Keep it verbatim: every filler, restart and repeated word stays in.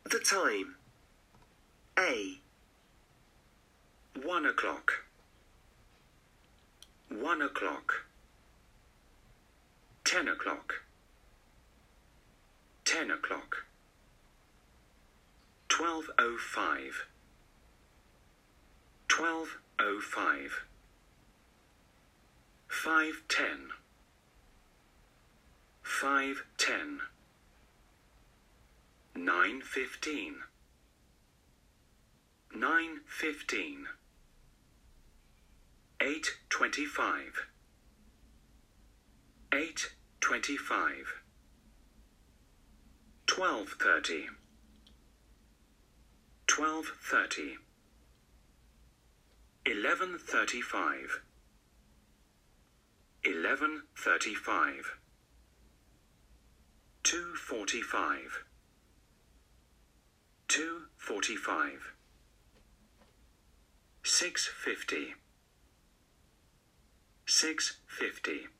The time. A. One o'clock. One o'clock. Ten o'clock. Ten o'clock. Twelve oh five. Twelve oh five. Five ten. Five ten. Nine fifteen. Nine fifteen. Eight twenty-five. Eight twenty-five. Twelve thirty. Twelve thirty. Eleven thirty-five. Eleven thirty-five. Two forty-five. Two forty-five. Six fifty. Six fifty.